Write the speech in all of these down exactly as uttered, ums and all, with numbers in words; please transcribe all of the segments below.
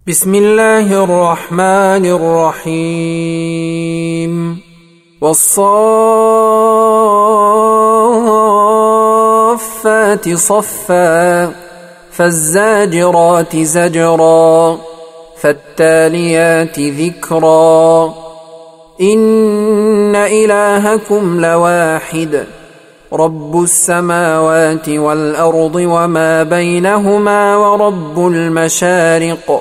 بسم الله الرحمن الرحيم والصافات صفا فالزاجرات زجرا فالتاليات ذكرا إن إلهكم لواحد رب السماوات والأرض وما بينهما ورب المشارق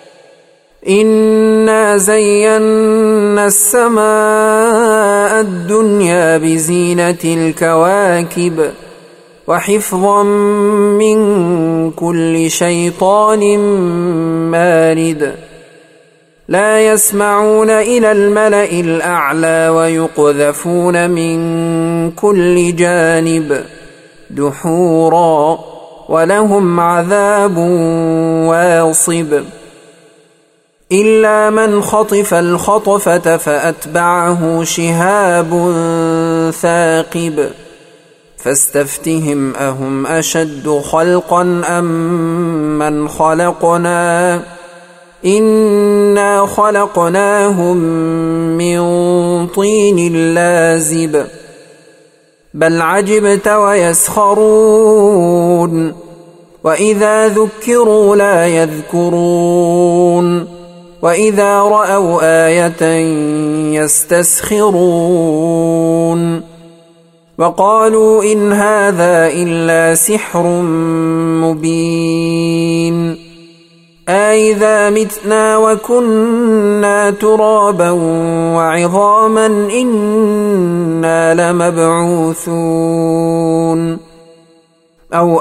إنا زينا السماء الدنيا بزينة الكواكب وحفظا من كل شيطان مارد لا يسمعون إلى الملأ الأعلى ويقذفون من كل جانب دحورا ولهم عذاب واصب إلا من خطف الخطفة فأتبعه شهاب ثاقب فاستفتهم أهم أشد خلقا أم من خلقنا إنا خلقناهم من طين لازب بل عجبت ويسخرون وإذا ذكروا لا يذكرون وإذا رأوا آية يستسخرون وقالوا إن هذا إلا سحر مبين أإذا متنا وكنا ترابا وعظاما إنا لمبعوثون أو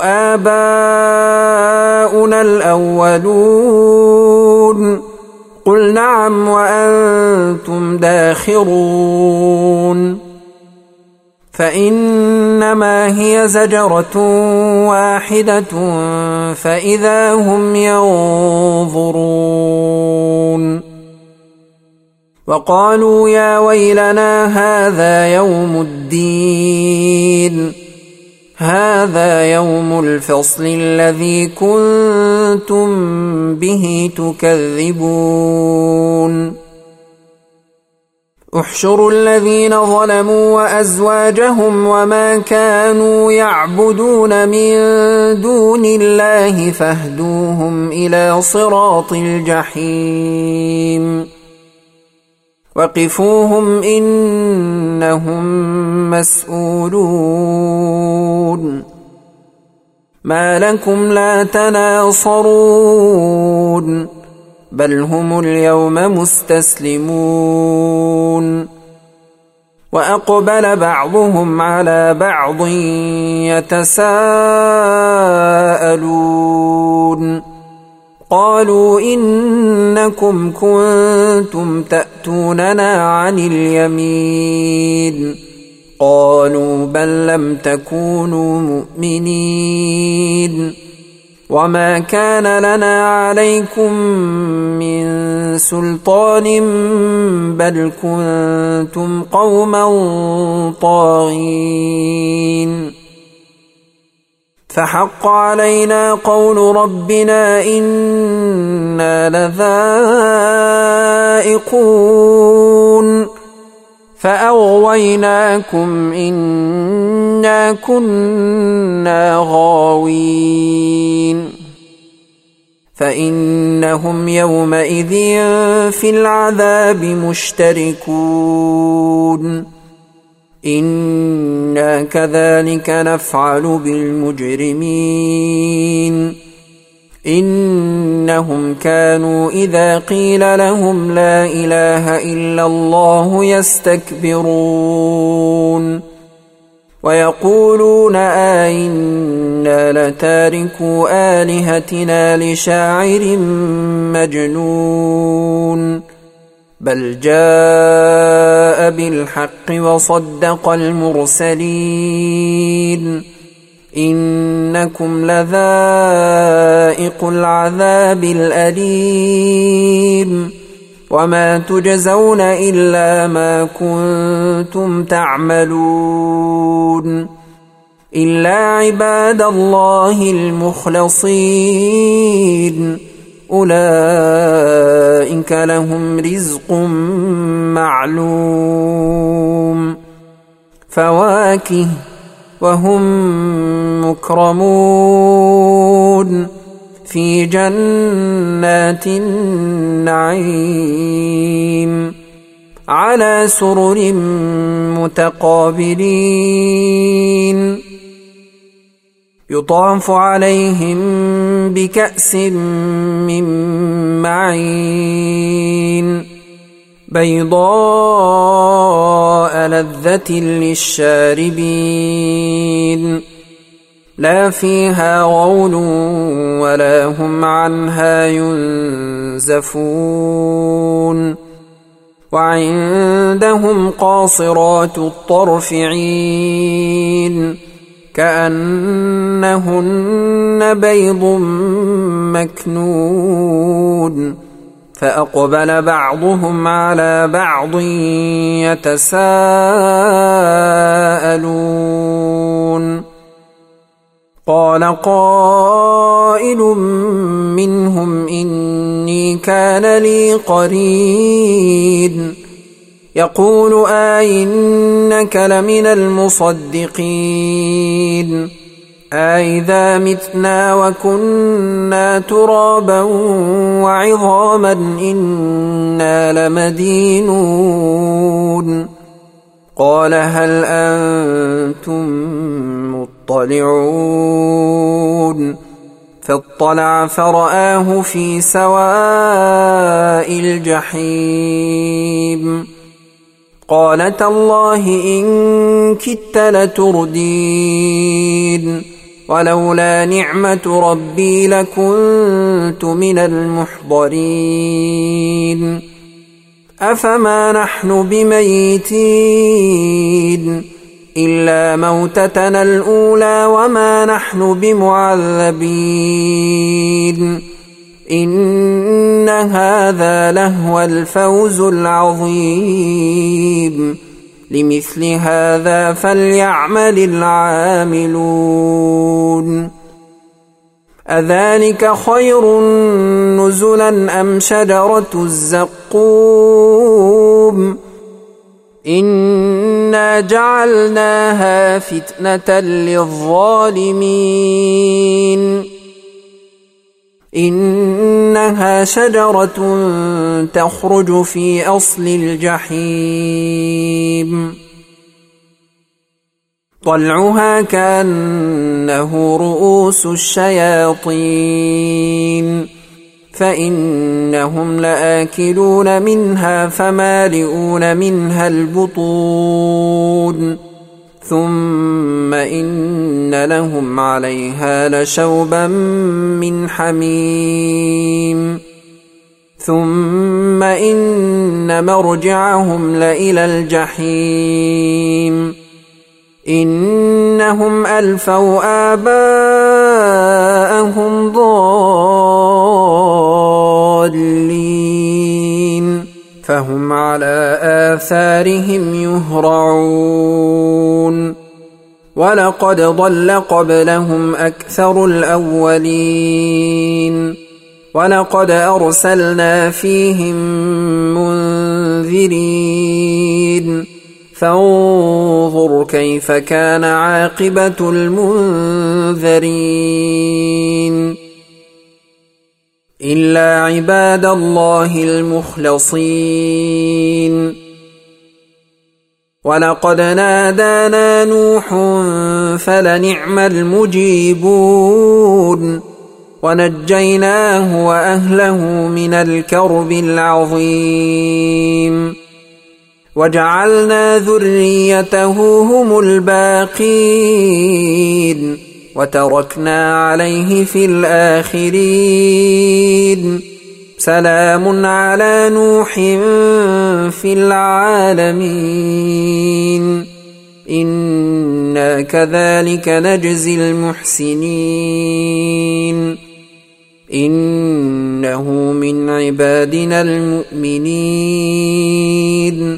آباؤنا الأولون قل نعم وأنتم داخرون فإنما هي زجرة واحدة فإذا هم ينظرون وقالوا يا ويلنا هذا يوم الدين هذا يوم الفصل الذي كنتم به تكذبون احشروا الذين ظلموا وأزواجهم وما كانوا يعبدون من دون الله فاهدوهم إلى صراط الجحيم وقفوهم إنهم مسؤولون ما لكم لا تناصرون بل هم اليوم مستسلمون وأقبل بعضهم على بعض يتساءلون قالوا إنكم كنتم تأتوننا عن اليمين قالوا بل لم تكونوا مؤمنين وما كان لنا عليكم من سلطان بل كنتم قوما طاغين فحق علينا قول ربنا إنا لذائقون فأغويناكم إنا كنا غاوين فإنهم يومئذ في العذاب مشتركون إنا كذلك نفعل بالمجرمين إنهم كانوا إذا قيل لهم لا إله إلا الله يستكبرون ويقولون أئنا لتاركو آلهتنا لشاعر مجنون بل جاء بالحق وصدق المرسلين إنكم لذائق العذاب الأليم وما تجزون إلا ما كنتم تعملون إلا عباد الله المخلصين أولئك لهم رزق معلوم فواكه وهم مكرمون في جنات النعيم على سرر متقابلين يطاف عليهم بكأس من معين بيضاء لذة للشاربين لا فيها غول ولا هم عنها ينزفون وعندهم قاصرات الطرف عين كأنهن بيض مكنون فأقبل بعضهم على بعض يتساءلون قال قائل منهم إني كان لي قرين يقول أئنك لمن المصدقين أئذا متنا وكنا ترابا وعظاما إنا لمدينون قال هل أنتم مطلعون فاطلع فرآه في سواء الجحيم قال تالله إن كدت لتردين ولولا نعمة ربي لكنت من المحضرين أفما نحن بميتين إلا موتتنا الأولى وما نحن بمعذبين إن هذا لهو الفوز العظيم لمثل هذا فليعمل العاملون أذلك خير نزلا أم شجرة الزقوم إنا جعلناها فتنة للظالمين إنها شجرة تخرج في أصل الجحيم طلعها كأنه رؤوس الشياطين فإنهم لآكلون منها فمالئون منها البطون ثم إن لهم عليها لشوبا من حميم ثم إن مرجعهم لإلى الجحيم إنهم ألفوا آباءهم ضالين فهم على آثارهم يهرعون ولقد ضل قبلهم أكثر الأولين ولقد أرسلنا فيهم منذرين فانظر كيف كان عاقبة المنذرين إلا عباد الله المخلصين ولقد نادانا نوح فلنعم المجيبون ونجيناه وأهله من الكرب العظيم وجعلنا ذريته هم الباقين وتركنا عليه في الآخرين سلام على نوح في العالمين إنا كذلك نجزي المحسنين إنه من عبادنا المؤمنين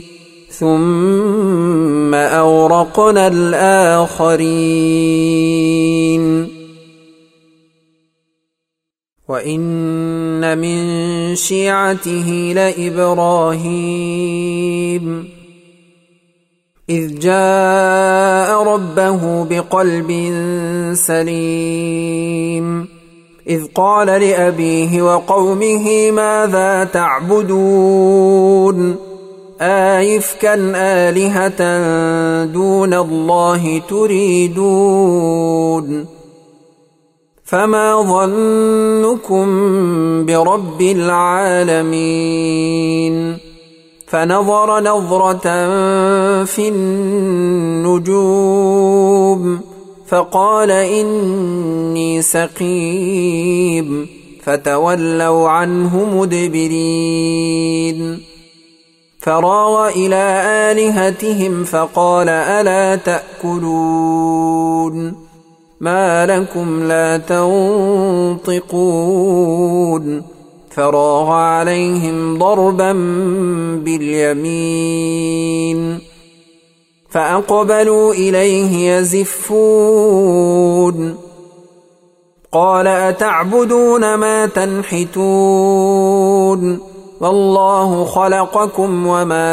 ثم أورقنا الآخرين وإن من شيعته لإبراهيم إذ جاء ربه بقلب سليم إذ قال لأبيه وقومه ماذا تعبدون آئفكا آلهة دون الله تريدون فما ظنكم برب العالمين فنظر نظرة في النجوم فقال إني سقيم فتولوا عنه مدبرين فراغ إلى آلهتهم فقال ألا تأكلون ما لكم لا تنطقون فراغ عليهم ضربا باليمين فأقبلوا إليه يزفون قال أتعبدون ما تنحتون والله خلقكم وما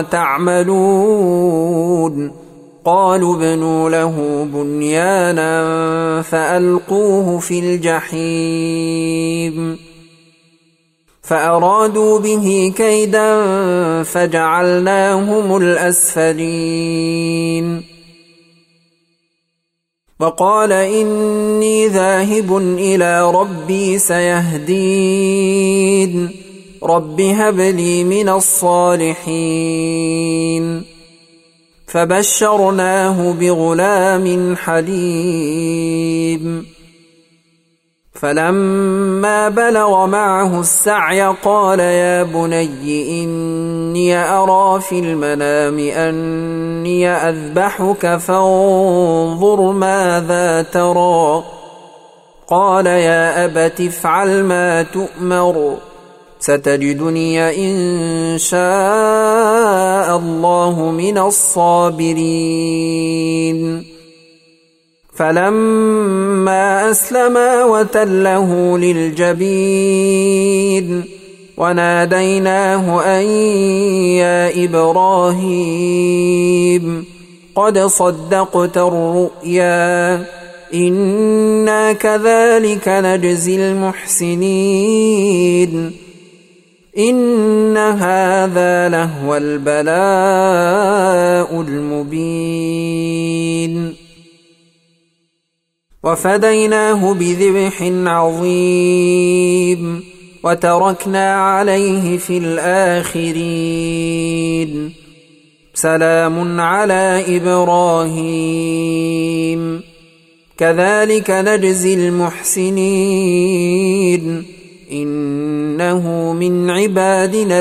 تعملون قالوا ابنوا له بنيانا فألقوه في الجحيم فأرادوا به كيدا فجعلناهم الأسفلين وقال إني ذاهب إلى ربي سيهدين رب هب لي من الصالحين فبشرناه بغلام حليم فلما بلغ معه السعي قال يا بني إني أرى في المنام أني أذبحك فانظر ماذا ترى قال يا أبت افعل ما تؤمر ستجدني إن شاء الله من الصابرين فلما أسلما وتله للجبين وناديناه أن يا إبراهيم قد صدقت الرؤيا إنا كذلك نجزي المحسنين إن هذا لهو البلاء المبين وفديناه بذبح عظيم وتركنا عليه في الآخرين سلام على إبراهيم كذلك نجزي المحسنين إنه من عبادنا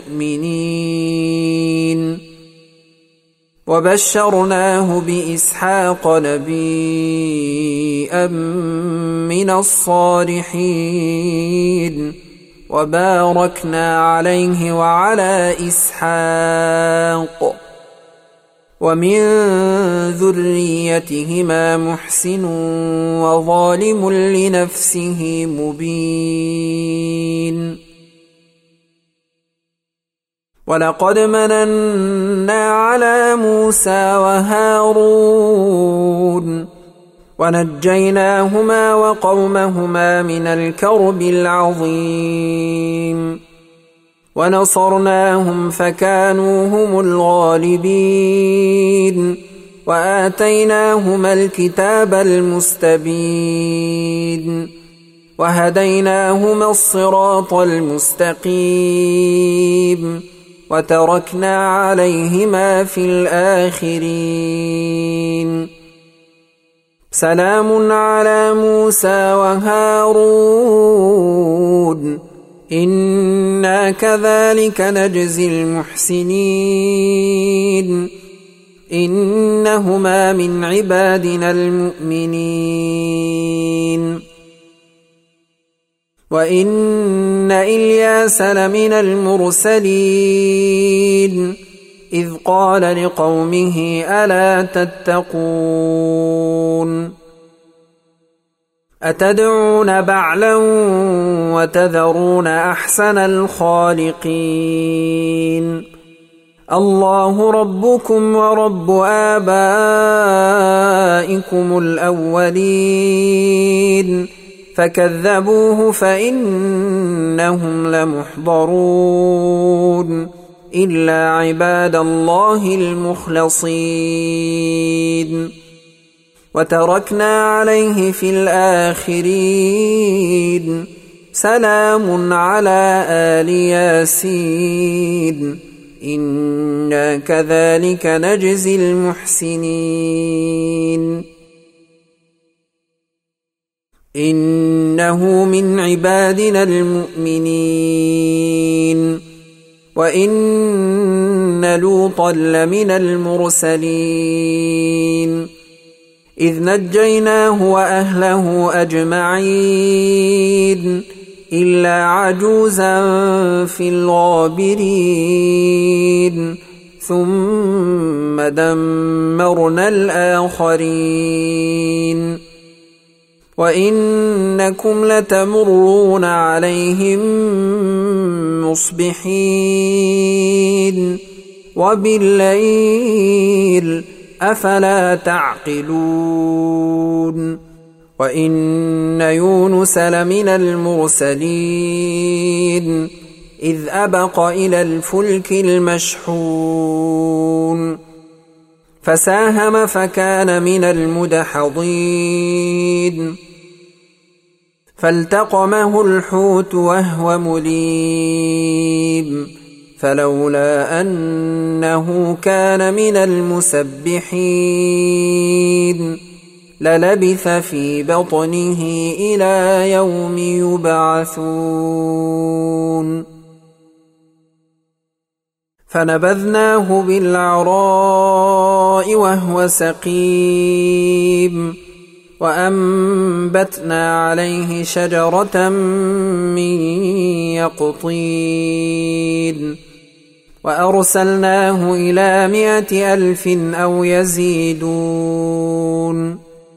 المؤمنين وبشرناه بإسحاق نبيا من الصالحين وباركنا عليه وعلى إسحاق ومن ذريتهما محسن وظالم لنفسه مبين ولقد مننا على موسى وهارون ونجيناهما وقومهما من الكرب العظيم ونصرناهم فكانوا هم الغالبين وآتيناهما الكتاب المستبين وهديناهما الصراط المستقيم وتركنا عليهما في الآخرين سلام على موسى وهارون إنا كذلك نجزي المحسنين إنهما من عبادنا المؤمنين وإن إلياس لمن المرسلين إذ قال لقومه ألا تتقون أتدعون بعلا وتذرون أحسن الخالقين الله ربكم ورب آبائكم الأولين فكذبوه فإنهم لمحضرون إلا عباد الله المخلصين وتركنا عليه في الآخرين سلام على آل ياسين إنا كذلك نجزي المحسنين إنه من عبادنا المؤمنين وإن لوطا لمن المرسلين إذ نجيناه وأهله أجمعين إلا عجوزا في الغابرين ثم دمرنا الآخرين وإنكم لتمرون عليهم مصبحين وبالليل أفلا تعقلون وإن يونس لمن المرسلين إذ أبق إلى الفلك المشحون فساهم فكان من المدحضين فالتقمه الحوت وهو مليم فلولا أنه كان من المسبحين للبث في بطنه إلى يوم يبعثون فنبذناه بالعراء وهو سقيم وأنبتنا عليه شجرة من يقطين وأرسلناه إلى مائة ألف أو يزيدون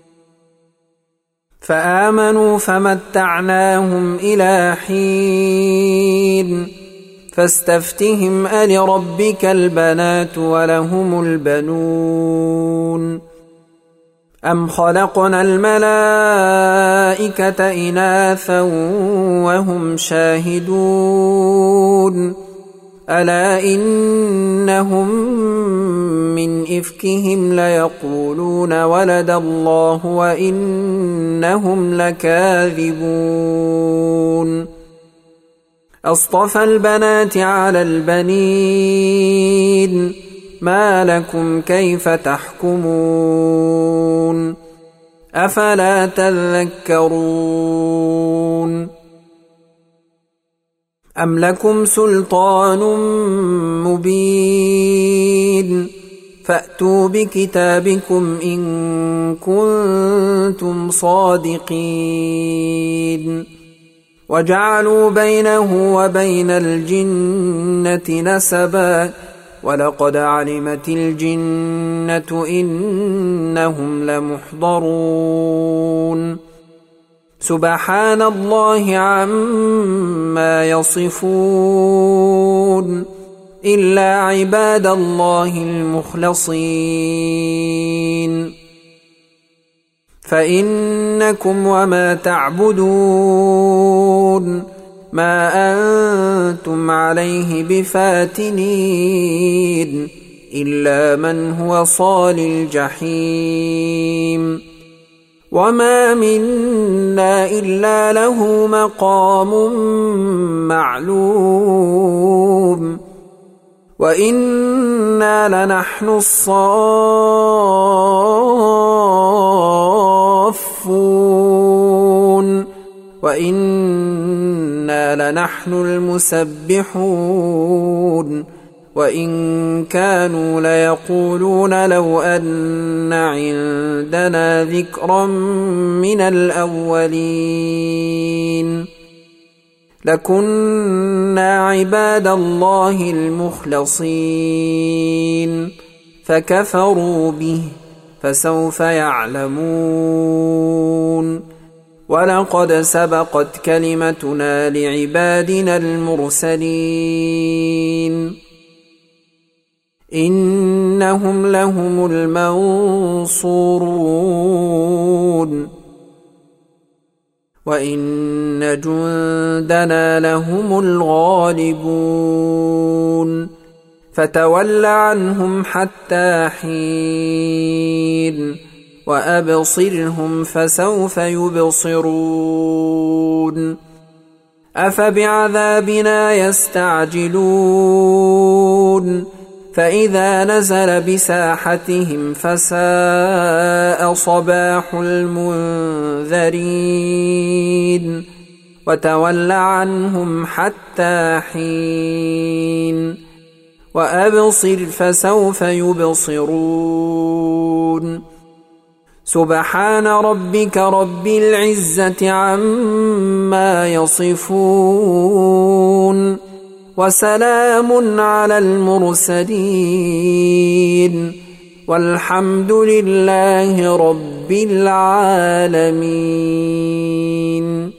فآمنوا فمتعناهم إلى حين فاستفتهم ألربك البنات ولهم البنون أم خلقنا الملائكة إناثا وهم شاهدون ألا إنهم من إفكهم ليقولون ولد الله وإنهم لكاذبون أصطفى البنات على البنين ما لكم كيف تحكمون أفلا تذكرون أم لكم سلطان مبين فأتوا بكتابكم إن كنتم صادقين وجعلوا بينه وبين الجنة نسبا ولقد علمت الجنة إنهم لمحضرون سبحان الله عما يصفون إلا عباد الله المخلصين فإنكم وما تعبدون ما أنتم عليه بفاتنين إلا من هو صال الجحيم وما منا إلا له مقام معلوم وإنا لنحن الصافون وإنا لنحن المسبحون وإن كانوا ليقولون لو أن عندنا ذكرا من الأولين لكنا عباد الله المخلصين فكفروا به فسوف يعلمون ولقد سبقت كلمتنا لعبادنا المرسلين إنهم لهم المنصورون وإن جندنا لهم الغالبون فتول عنهم حتى حين وأبصرهم فسوف يبصرون أفبعذابنا يستعجلون فإذا نزل بساحتهم فساء صباح المنذرين وتول عنهم حتى حين وأبصر فسوف يبصرون سبحان ربك رب العزة عما يصفون وسلام على المرسلين والحمد لله رب العالمين.